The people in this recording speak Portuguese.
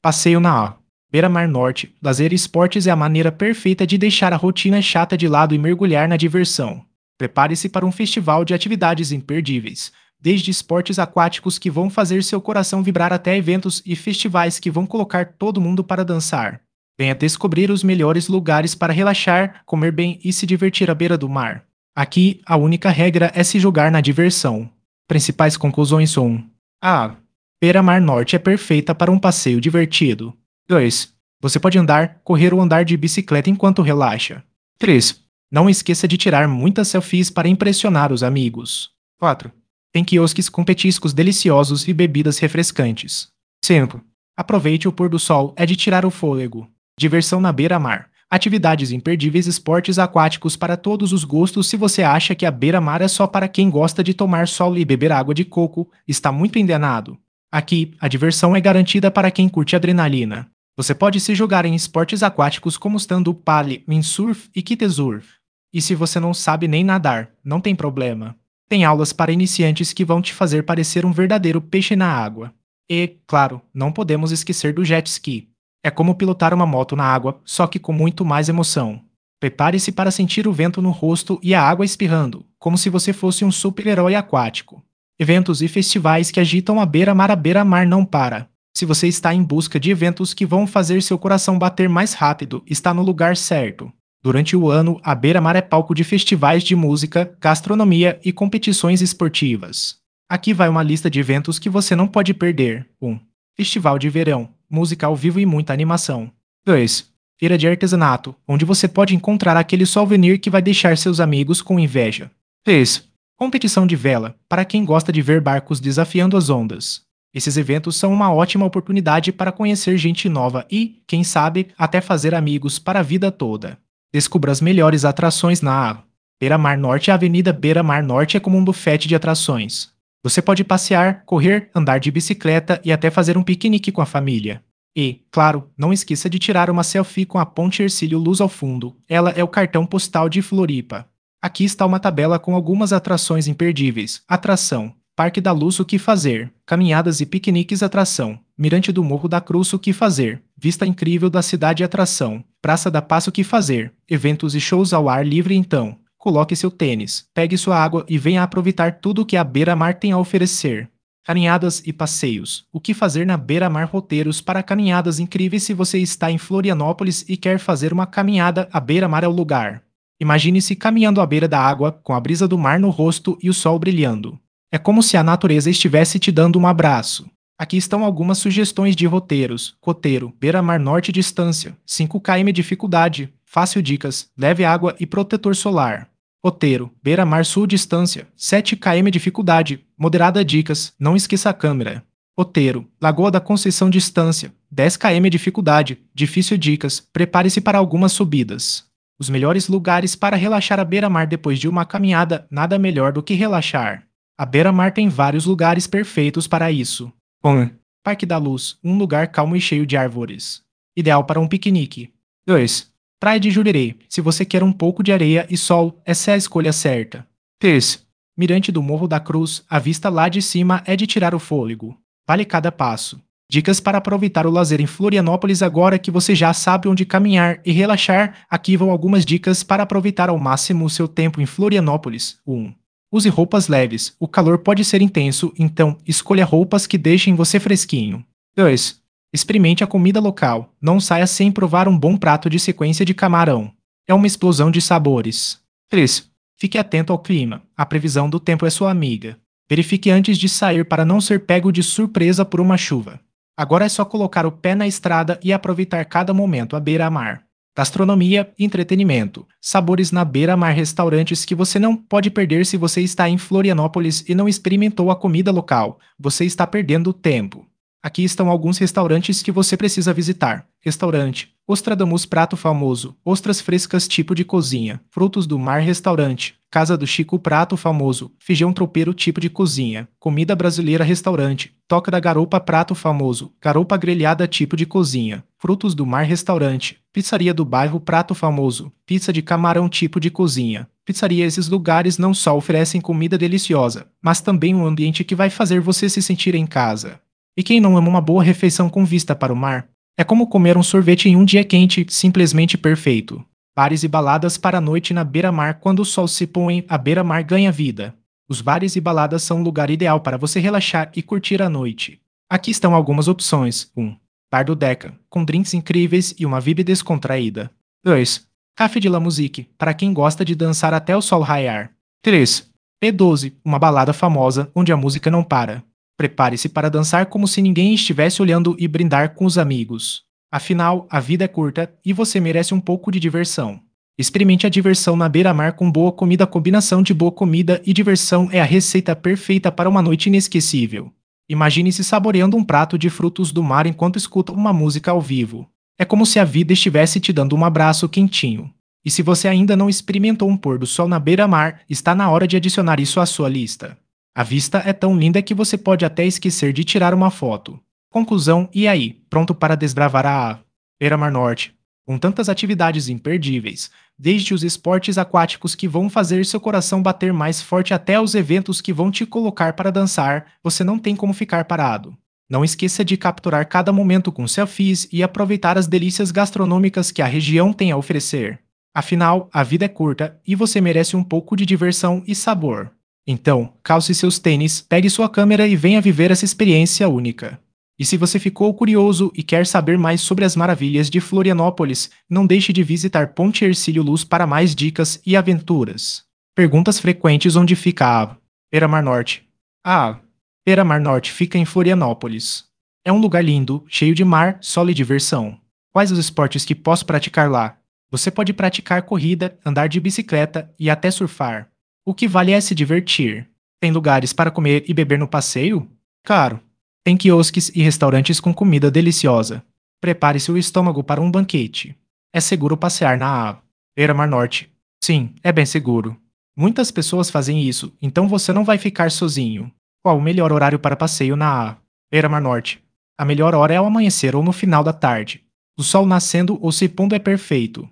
Passeio na Beira-Mar Norte, lazer e esportes é a maneira perfeita de deixar a rotina chata de lado e mergulhar na diversão. Prepare-se para um festival de atividades imperdíveis, desde esportes aquáticos que vão fazer seu coração vibrar até eventos e festivais que vão colocar todo mundo para dançar. Venha descobrir os melhores lugares para relaxar, comer bem e se divertir à beira do mar. Aqui, a única regra é se jogar na diversão. Principais conclusões 1. A. Beira-Mar Norte é perfeita para um passeio divertido. 2. Você pode andar, correr ou andar de bicicleta enquanto relaxa. 3. Não esqueça de tirar muitas selfies para impressionar os amigos. 4. Tem quiosques com petiscos deliciosos e bebidas refrescantes. 5. Aproveite o pôr do sol, é de tirar o fôlego. Diversão na beira-mar. Atividades imperdíveis, esportes aquáticos para todos os gostos. Se você acha que a beira-mar é só para quem gosta de tomar sol e beber água de coco, está muito enganado. Aqui, a diversão é garantida para quem curte adrenalina. Você pode se jogar em esportes aquáticos como stand-up paddle, windsurf e kitesurf. E se você não sabe nem nadar, não tem problema. Tem aulas para iniciantes que vão te fazer parecer um verdadeiro peixe na água. E, claro, não podemos esquecer do jet ski. É como pilotar uma moto na água, só que com muito mais emoção. Prepare-se para sentir o vento no rosto e a água espirrando, como se você fosse um super-herói aquático. Eventos e festivais que agitam a beira-mar não para. Se você está em busca de eventos que vão fazer seu coração bater mais rápido, está no lugar certo. Durante o ano, a beira-mar é palco de festivais de música, gastronomia e competições esportivas. Aqui vai uma lista de eventos que você não pode perder. 1. Festival de verão, música ao vivo e muita animação. 2. Feira de artesanato, onde você pode encontrar aquele souvenir que vai deixar seus amigos com inveja. 3. Competição de vela, para quem gosta de ver barcos desafiando as ondas. Esses eventos são uma ótima oportunidade para conhecer gente nova e, quem sabe, até fazer amigos para a vida toda. Descubra as melhores atrações na Beira-Mar Norte. A Avenida Beira-Mar Norte é como um buffet de atrações. Você pode passear, correr, andar de bicicleta e até fazer um piquenique com a família. E, claro, não esqueça de tirar uma selfie com a Ponte Hercílio Luz ao fundo. Ela é o cartão postal de Floripa. Aqui está uma tabela com algumas atrações imperdíveis. Atração: Parque da Luz, o que fazer? Caminhadas e piqueniques. Atração: Mirante do Morro da Cruz, o que fazer? Vista incrível da cidade. Atração: Praça da Paz, o que fazer? Eventos e shows ao ar livre. Então, coloque seu tênis, pegue sua água e venha aproveitar tudo o que a beira-mar tem a oferecer. Caminhadas e passeios. O que fazer na beira-mar? Roteiros para caminhadas incríveis. Se você está em Florianópolis e quer fazer uma caminhada, a beira-mar é o lugar. Imagine-se caminhando à beira da água, com a brisa do mar no rosto e o sol brilhando. É como se a natureza estivesse te dando um abraço. Aqui estão algumas sugestões de roteiros. Roteiro: Beira-Mar Norte. Distância: 5 km. Dificuldade: fácil. Dicas: leve água e protetor solar. Roteiro: Beira-Mar Sul. Distância: 7 km. Dificuldade: moderada. Dicas: não esqueça a câmera. Roteiro: Lagoa da Conceição. Distância: 10 km. Dificuldade: difícil. Dicas: prepare-se para algumas subidas. Os melhores lugares para relaxar à beira-mar depois de uma caminhada. Nada melhor do que relaxar. A beira-mar tem vários lugares perfeitos para isso. 1. Parque da Luz, um lugar calmo e cheio de árvores. Ideal para um piquenique. 2. Praia de Jurerê, se você quer um pouco de areia e sol, essa é a escolha certa. 3. Mirante do Morro da Cruz, a vista lá de cima é de tirar o fôlego. Vale cada passo. Dicas para aproveitar o lazer em Florianópolis. Agora que você já sabe onde caminhar e relaxar, aqui vão algumas dicas para aproveitar ao máximo o seu tempo em Florianópolis. 1. Use roupas leves. O calor pode ser intenso, então escolha roupas que deixem você fresquinho. 2. Experimente a comida local. Não saia sem provar um bom prato de sequência de camarão. É uma explosão de sabores. 3. Fique atento ao clima. A previsão do tempo é sua amiga. Verifique antes de sair para não ser pego de surpresa por uma chuva. Agora é só colocar o pé na estrada e aproveitar cada momento à beira-mar. Gastronomia e entretenimento. Sabores na beira-mar. Restaurantes que você não pode perder. Se você está em Florianópolis e não experimentou a comida local, você está perdendo tempo. Aqui estão alguns restaurantes que você precisa visitar. Restaurante Ostradamus, prato famoso. Ostras frescas, tipo de cozinha. Frutos do mar. Restaurante Casa do Chico, prato famoso. Feijão tropeiro, tipo de cozinha. Comida brasileira. Restaurante Toca da Garopa, prato famoso. Garopa grelhada, tipo de cozinha. Frutos do mar. Restaurante Pizzaria do Bairro, prato famoso. Pizza de camarão, tipo de cozinha. Pizzaria. Esses lugares não só oferecem comida deliciosa, mas também um ambiente que vai fazer você se sentir em casa. E quem não ama uma boa refeição com vista para o mar? É como comer um sorvete em um dia quente, simplesmente perfeito. Bares e baladas para a noite na beira-mar. Quando o sol se põe, a beira-mar ganha vida. Os bares e baladas são um lugar ideal para você relaxar e curtir a noite. Aqui estão algumas opções. 1. Bar do Deca, com drinks incríveis e uma vibe descontraída. 2. Café de la Musique, para quem gosta de dançar até o sol raiar. 3. P12, uma balada famosa onde a música não para. Prepare-se para dançar como se ninguém estivesse olhando e brindar com os amigos. Afinal, a vida é curta e você merece um pouco de diversão. Experimente a diversão na beira-mar com boa comida. A combinação de boa comida e diversão é a receita perfeita para uma noite inesquecível. Imagine-se saboreando um prato de frutos do mar enquanto escuta uma música ao vivo. É como se a vida estivesse te dando um abraço quentinho. E se você ainda não experimentou um pôr do sol na beira-mar, está na hora de adicionar isso à sua lista. A vista é tão linda que você pode até esquecer de tirar uma foto. Conclusão: e aí, pronto para desbravar a Beira-Mar Norte? Com tantas atividades imperdíveis, desde os esportes aquáticos que vão fazer seu coração bater mais forte até os eventos que vão te colocar para dançar, você não tem como ficar parado. Não esqueça de capturar cada momento com selfies e aproveitar as delícias gastronômicas que a região tem a oferecer. Afinal, a vida é curta e você merece um pouco de diversão e sabor. Então, calce seus tênis, pegue sua câmera e venha viver essa experiência única. E se você ficou curioso e quer saber mais sobre as maravilhas de Florianópolis, não deixe de visitar Ponte Hercílio Luz para mais dicas e aventuras. Perguntas frequentes: onde fica a Beira-Mar Norte? A Beira-Mar Norte fica em Florianópolis. É um lugar lindo, cheio de mar, sol e diversão. Quais os esportes que posso praticar lá? Você pode praticar corrida, andar de bicicleta e até surfar. O que vale é se divertir. Tem lugares para comer e beber no passeio? Claro. Tem quiosques e restaurantes com comida deliciosa. Prepare seu estômago para um banquete. É seguro passear na Beira-Mar Norte. Sim, é bem seguro. Muitas pessoas fazem isso, então você não vai ficar sozinho. Qual o melhor horário para passeio na Beira-Mar Norte? A melhor hora é ao amanhecer ou no final da tarde. O sol nascendo ou se pondo é perfeito.